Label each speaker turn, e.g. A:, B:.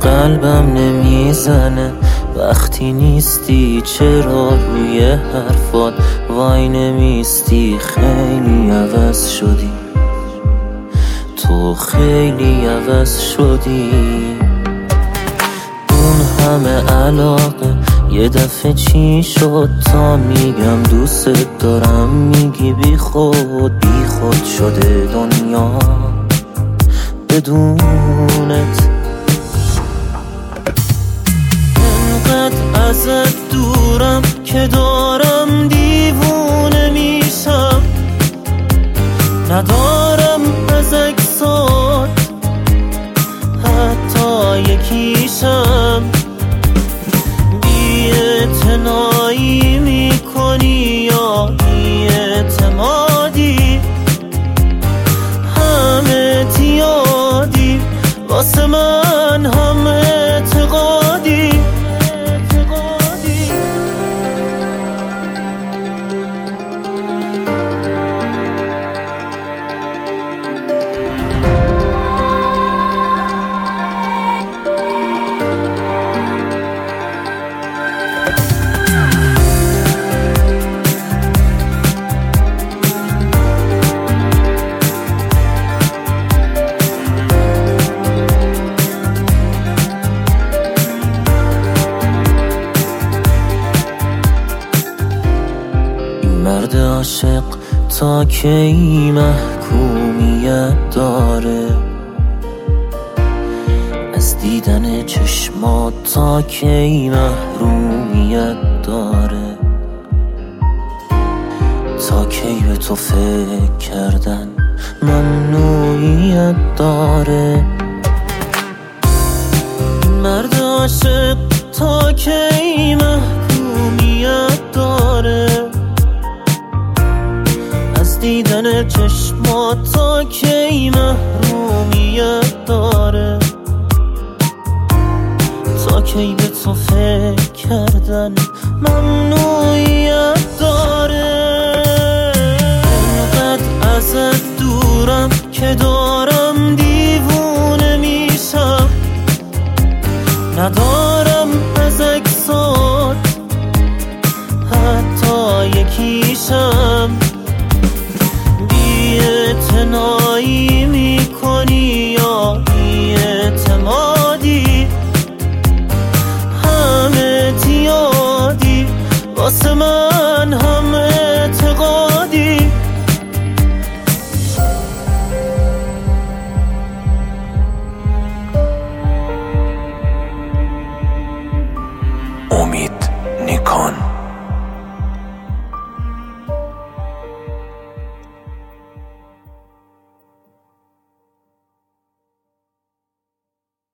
A: قلبم نمیزنه وقتی نیستی، چرا روی حرفات وای نمیستی؟ خیلی عوض شدی تو، خیلی عوض شدی. اون همه علاقه یه دفعه چی شد؟ تا میگم دوست دارم میگی بی خود شده دنیا بدونت. انقدر ازت دورم که دارم دیوونه میشم، ندارم از اکسات حتی یکیشم. بی‌اعتنایی میکنی یا بی‌اعتمادی؟ همه تیادی واسه من، هم اعتقادی. مرد عاشق تا کی محکومیت داره؟ از دیدن چشمات تا کی محرومیت داره؟ تا کی به تو فکر کردن ممنوعیت داره؟ مرد عاشق تا کی محکومیت داره؟ دیدن چشمات تا کی محرومیت داره؟ تا کی به تو فکر کردن ممنوعیت داره؟ انقدر ازت دورم که دارم دیوونه میشم، ندارم از اکسات حتی یکیشم. بی‌اعتنایی میکنی یا بی‌اعتمادی؟ همه تیادی واسه من